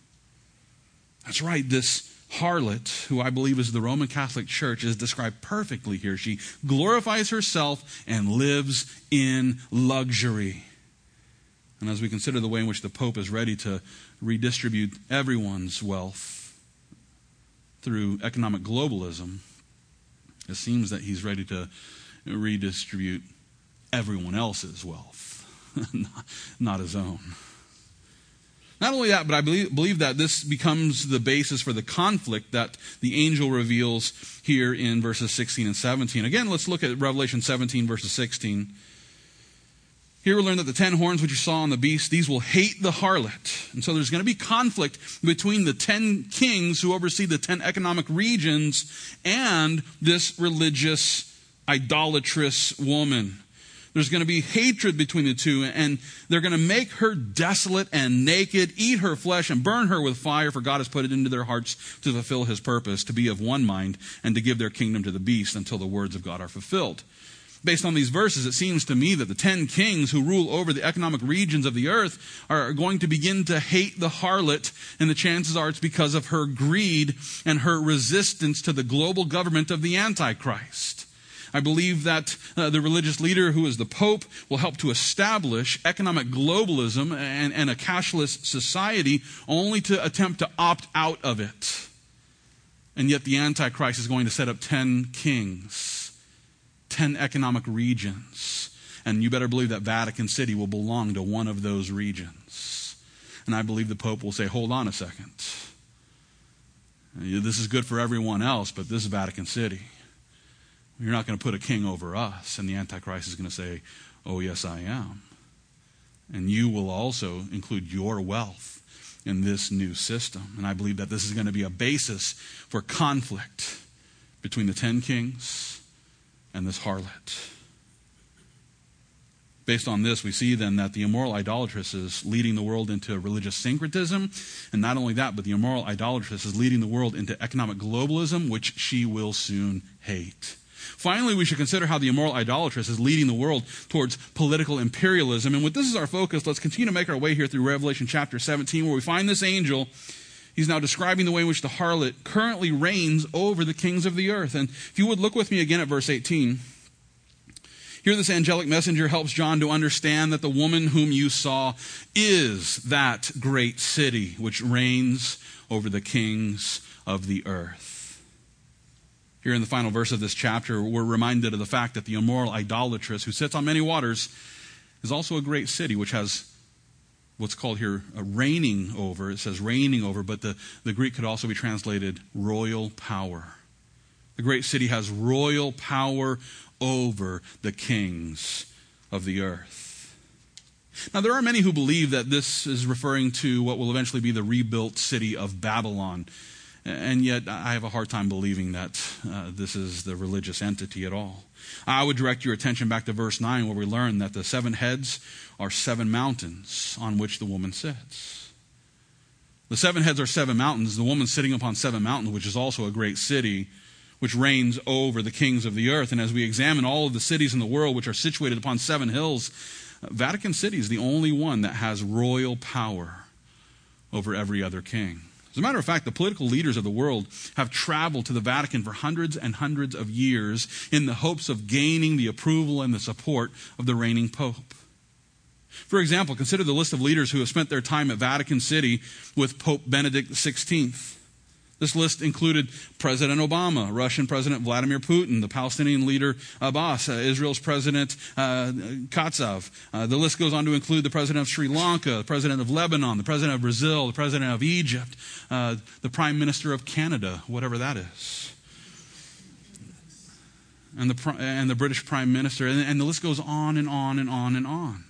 That's right, this harlot, who I believe is the Roman Catholic Church, is described perfectly here. She glorifies herself and lives in luxury. And as we consider the way in which the Pope is ready to redistribute everyone's wealth through economic globalism, it seems that he's ready to redistribute everyone else's wealth, not his own. Not only that, but I believe, believe that this becomes the basis for the conflict that the angel reveals here in verses sixteen and seventeen. Again, let's look at Revelation seventeen, verses sixteen. Here we learn that the ten horns which you saw on the beast, these will hate the harlot. And so there's going to be conflict between the ten kings who oversee the ten economic regions and this religious, idolatrous woman. There's going to be hatred between the two, and they're going to make her desolate and naked, eat her flesh, and burn her with fire, for God has put it into their hearts to fulfill his purpose, to be of one mind, and to give their kingdom to the beast until the words of God are fulfilled. Based on these verses, it seems to me that the ten kings who rule over the economic regions of the earth are going to begin to hate the harlot, and the chances are it's because of her greed and her resistance to the global government of the Antichrist. I believe that uh, the religious leader, who is the Pope, will help to establish economic globalism and, and a cashless society, only to attempt to opt out of it. And yet the Antichrist is going to set up ten kings. Ten economic regions. And you better believe that Vatican City will belong to one of those regions. And I believe the Pope will say, hold on a second. This is good for everyone else, but this is Vatican City. You're not going to put a king over us. And the Antichrist is going to say, oh yes, I am. And you will also include your wealth in this new system. And I believe that this is going to be a basis for conflict between the ten kings and this harlot. Based on this, we see then that the immoral idolatress is leading the world into religious syncretism. And not only that, but the immoral idolatress is leading the world into economic globalism, which she will soon hate. Finally, we should consider how the immoral idolatress is leading the world towards political imperialism. And with this as our focus, let's continue to make our way here through Revelation chapter seventeen, where we find this angel. He's now describing the way in which the harlot currently reigns over the kings of the earth. And if you would look with me again at verse eighteen. Here this angelic messenger helps John to understand that the woman whom you saw is that great city which reigns over the kings of the earth. Here in the final verse of this chapter, we're reminded of the fact that the immoral idolatress who sits on many waters is also a great city which has what's called here a reigning over. It says reigning over, but the, the Greek could also be translated royal power. The great city has royal power over the kings of the earth. Now, there are many who believe that this is referring to what will eventually be the rebuilt city of Babylon. And yet, I have a hard time believing that uh, this is the religious entity at all. I would direct your attention back to verse nine, where we learn that the seven heads are seven mountains on which the woman sits. The seven heads are seven mountains. The woman sitting upon seven mountains, which is also a great city, which reigns over the kings of the earth. And as we examine all of the cities in the world which are situated upon seven hills, Vatican City is the only one that has royal power over every other king. As a matter of fact, the political leaders of the world have traveled to the Vatican for hundreds and hundreds of years in the hopes of gaining the approval and the support of the reigning pope. For example, consider the list of leaders who have spent their time at Vatican City with Pope Benedict the sixteenth. This list included President Obama, Russian President Vladimir Putin, the Palestinian leader Abbas, uh, Israel's President uh, Katsav. Uh, the list goes on to include the President of Sri Lanka, the President of Lebanon, the President of Brazil, the President of Egypt, uh, the Prime Minister of Canada, whatever that is, and the, and the British Prime Minister. And, and the list goes on and on and on and on.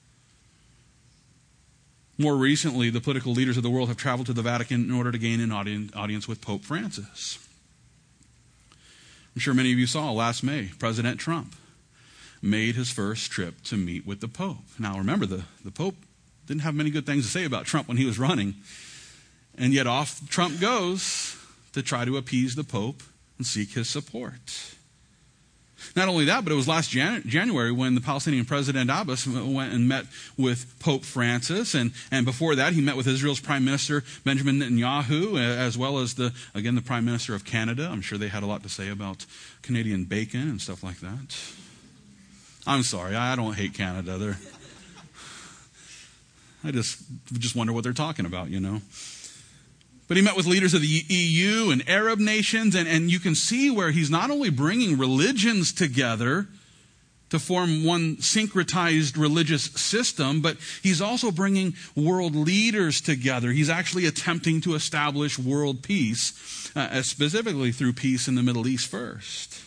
More recently, the political leaders of the world have traveled to the Vatican in order to gain an audience with Pope Francis. I'm sure many of you saw last May, President Trump made his first trip to meet with the Pope. Now remember, the, the Pope didn't have many good things to say about Trump when he was running, and yet off Trump goes to try to appease the Pope and seek his support. Not only that, but it was last Jan- January when the Palestinian President Abbas went and met with Pope Francis. And, and before that, he met with Israel's Prime Minister Benjamin Netanyahu, as well as, the again, the Prime Minister of Canada. I'm sure they had a lot to say about Canadian bacon and stuff like that. I'm sorry, I don't hate Canada. They're, I just, just wonder what they're talking about, you know. But he met with leaders of the E U and Arab nations, and, and you can see where he's not only bringing religions together to form one syncretized religious system, but he's also bringing world leaders together. He's actually attempting to establish world peace, uh, specifically through peace in the Middle East first.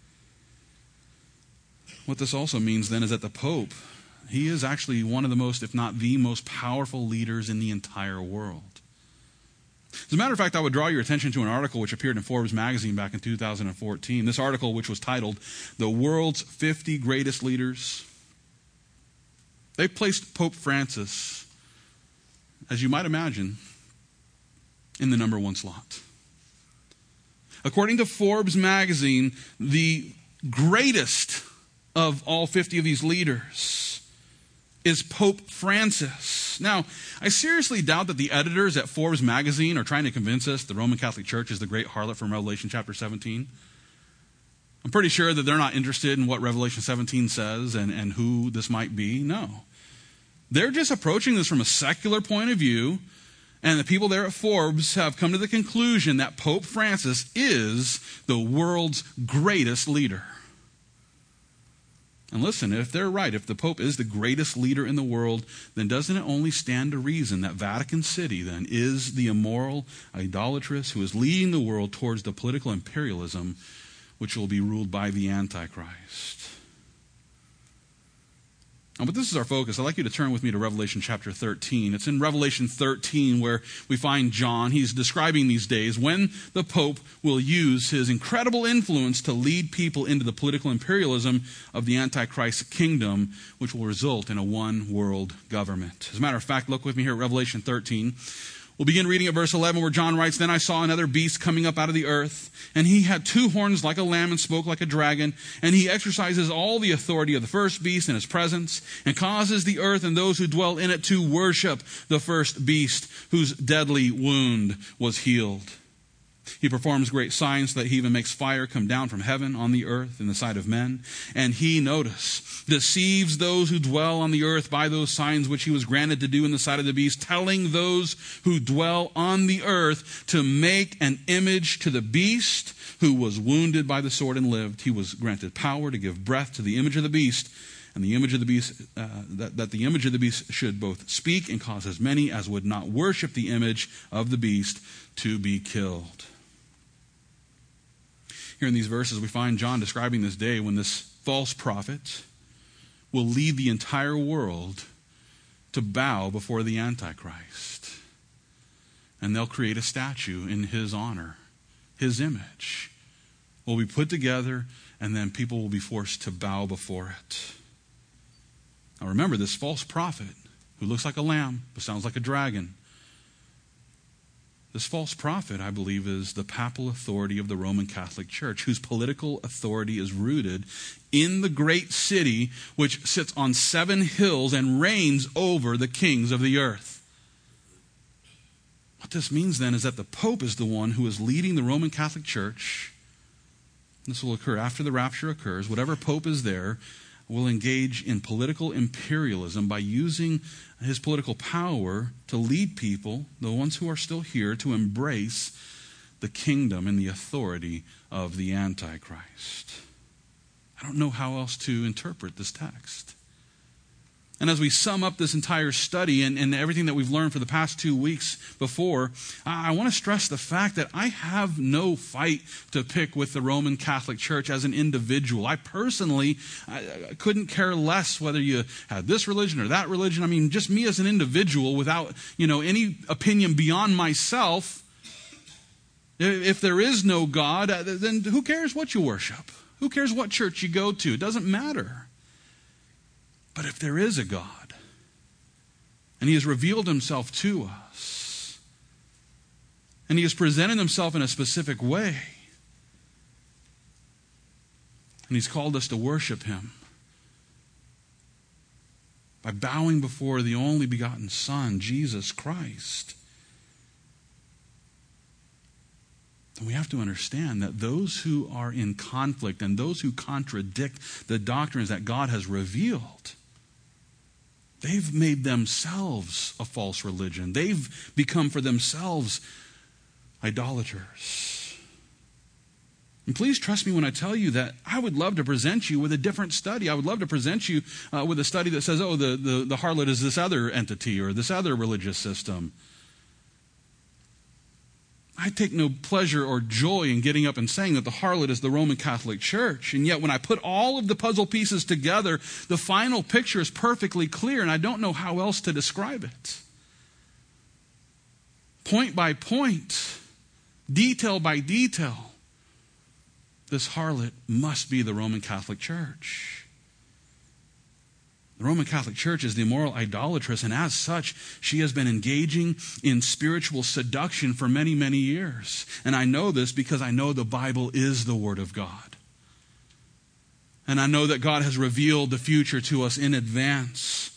What this also means then is that the Pope, he is actually one of the most, if not the most powerful leaders in the entire world. As a matter of fact, I would draw your attention to an article which appeared in Forbes magazine back in two thousand fourteen. This article, which was titled, "The World's fifty Greatest Leaders." They placed Pope Francis, as you might imagine, in the number one slot. According to Forbes magazine, the greatest of all fifty of these leaders is Pope Francis. Now, I seriously doubt that the editors at Forbes magazine are trying to convince us the Roman Catholic Church is the great harlot from Revelation chapter seventeen. I'm pretty sure that they're not interested in what Revelation seventeen says and, and who this might be. No. They're just approaching this from a secular point of view, and the people there at Forbes have come to the conclusion that Pope Francis is the world's greatest leader. And listen, if they're right, if the Pope is the greatest leader in the world, then doesn't it only stand to reason that Vatican City then is the immoral idolatress who is leading the world towards the political imperialism which will be ruled by the Antichrist? Now, but this is our focus. I'd like you to turn with me to Revelation chapter thirteen. It's in Revelation thirteen where we find John. He's describing these days when the Pope will use his incredible influence to lead people into the political imperialism of the Antichrist kingdom, which will result in a one-world government. As a matter of fact, look with me here at Revelation thirteen. We'll begin reading at verse eleven where John writes, "Then I saw another beast coming up out of the earth, and he had two horns like a lamb and spoke like a dragon, and he exercises all the authority of the first beast in his presence, and causes the earth and those who dwell in it to worship the first beast, whose deadly wound was healed. He performs great signs so that he even makes fire come down from heaven on the earth in the sight of men. And he, notice, deceives those who dwell on the earth by those signs which he was granted to do in the sight of the beast, telling those who dwell on the earth to make an image to the beast who was wounded by the sword and lived. He was granted power to give breath to the image of the beast, and the image of the beast, uh, that, that the image of the beast should both speak and cause as many as would not worship the image of the beast to be killed." Here in these verses, we find John describing this day when this false prophet will lead the entire world to bow before the Antichrist. And they'll create a statue in his honor. His image will be put together, and then people will be forced to bow before it. Now remember, this false prophet, who looks like a lamb but sounds like a dragon, This false prophet, I believe, is the papal authority of the Roman Catholic Church, whose political authority is rooted in the great city which sits on seven hills and reigns over the kings of the earth. What this means then is that the Pope is the one who is leading the Roman Catholic Church. This will occur after the rapture occurs. Whatever Pope is there will engage in political imperialism by using his political power to lead people, the ones who are still here, to embrace the kingdom and the authority of the Antichrist. I don't know how else to interpret this text. And as we sum up this entire study and, and everything that we've learned for the past two weeks before, I, I want to stress the fact that I have no fight to pick with the Roman Catholic Church as an individual. I personally I, I couldn't care less whether you had this religion or that religion. I mean, just me as an individual without, you know, any opinion beyond myself. If there is no God, then who cares what you worship? Who cares what church you go to? It doesn't matter. But if there is a God, and He has revealed Himself to us, and He has presented Himself in a specific way, and He's called us to worship Him by bowing before the only begotten Son, Jesus Christ, then we have to understand that those who are in conflict and those who contradict the doctrines that God has revealed, they've made themselves a false religion. They've become for themselves idolaters. And please trust me when I tell you that I would love to present you with a different study. I would love to present you uh, with a study that says, oh, the, the, the harlot is this other entity or this other religious system. I take no pleasure or joy in getting up and saying that the harlot is the Roman Catholic Church. And yet when I put all of the puzzle pieces together, the final picture is perfectly clear, and I don't know how else to describe it. Point by point, detail by detail, this harlot must be the Roman Catholic Church. The Roman Catholic Church is the immoral idolatress, and as such, she has been engaging in spiritual seduction for many, many years. And I know this because I know the Bible is the Word of God. And I know that God has revealed the future to us in advance.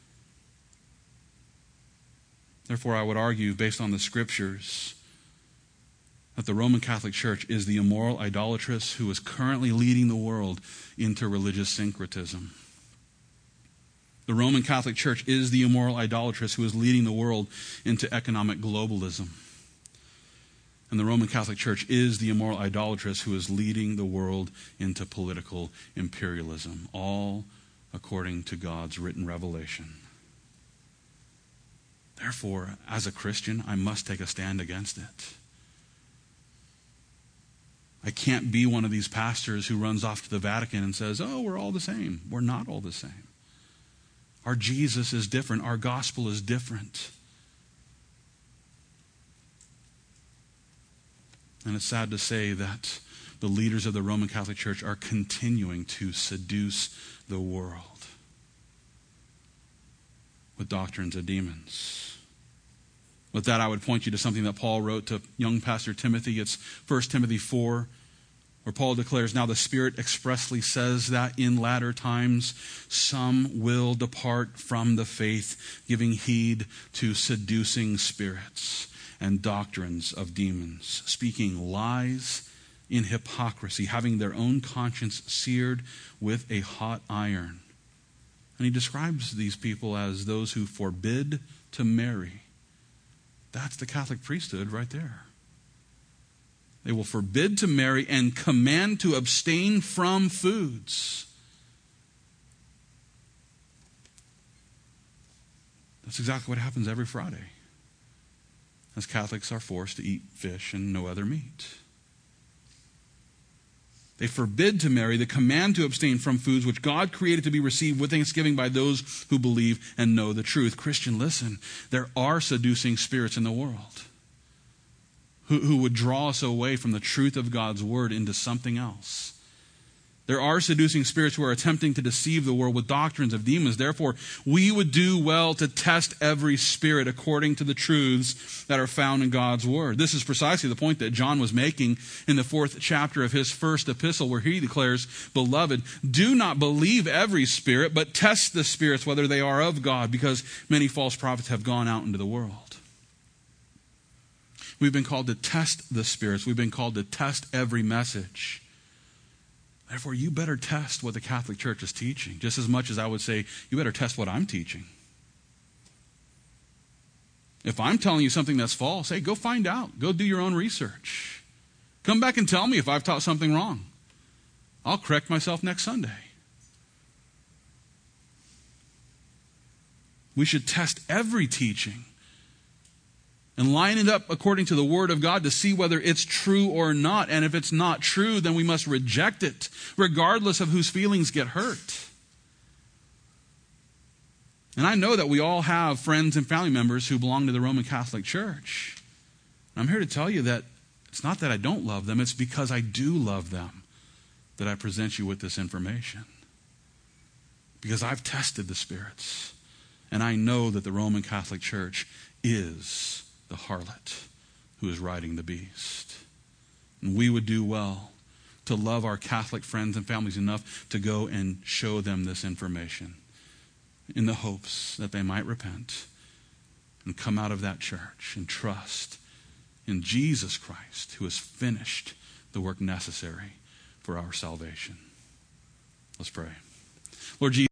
Therefore, I would argue, based on the Scriptures, that the Roman Catholic Church is the immoral idolatress who is currently leading the world into religious syncretism. The Roman Catholic Church is the immoral idolatress who is leading the world into economic globalism. And the Roman Catholic Church is the immoral idolatress who is leading the world into political imperialism, all according to God's written revelation. Therefore, as a Christian, I must take a stand against it. I can't be one of these pastors who runs off to the Vatican and says, oh, we're all the same. We're not all the same. Our Jesus is different. Our gospel is different. And it's sad to say that the leaders of the Roman Catholic Church are continuing to seduce the world with doctrines of demons. With that, I would point you to something that Paul wrote to young Pastor Timothy. It's First Timothy four. Where Paul declares, now the Spirit expressly says that in latter times some will depart from the faith, giving heed to seducing spirits and doctrines of demons, speaking lies in hypocrisy, having their own conscience seared with a hot iron. And he describes these people as those who forbid to marry. That's the Catholic priesthood right there. They will forbid to marry and command to abstain from foods. That's exactly what happens every Friday, as Catholics are forced to eat fish and no other meat. They forbid to marry, they command to abstain from foods which God created to be received with thanksgiving by those who believe and know the truth. Christian, listen, there are seducing spirits in the world who, who would draw us away from the truth of God's word into something else. There are seducing spirits who are attempting to deceive the world with doctrines of demons. Therefore, we would do well to test every spirit according to the truths that are found in God's Word. This is precisely the point that John was making in the fourth chapter of his first epistle, where he declares, "Beloved, do not believe every spirit, but test the spirits whether they are of God, because many false prophets have gone out into the world." We've been called to test the spirits. We've been called to test every message. Therefore, you better test what the Catholic Church is teaching, just as much as I would say, you better test what I'm teaching. If I'm telling you something that's false, hey, go find out. Go do your own research. Come back and tell me if I've taught something wrong. I'll correct myself next Sunday. We should test every teaching and line it up according to the Word of God to see whether it's true or not. And if it's not true, then we must reject it, regardless of whose feelings get hurt. And I know that we all have friends and family members who belong to the Roman Catholic Church. I'm here to tell you that it's not that I don't love them, it's because I do love them that I present you with this information. Because I've tested the spirits, and I know that the Roman Catholic Church is the harlot who is riding the beast. And we would do well to love our Catholic friends and families enough to go and show them this information in the hopes that they might repent and come out of that church and trust in Jesus Christ, who has finished the work necessary for our salvation. Let's pray. Lord Jesus,